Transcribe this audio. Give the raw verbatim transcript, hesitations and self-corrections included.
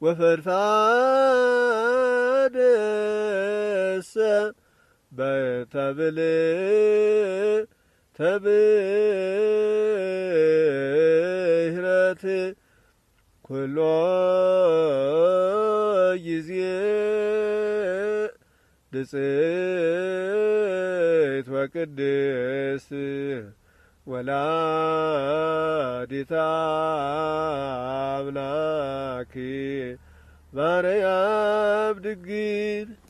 ወፈድፋደሰ በተብል ተብህረት ኩሎ ጊዜ ንጽሕት ወቅድስት ወላዲተ አምላክ ማርያም ድንግል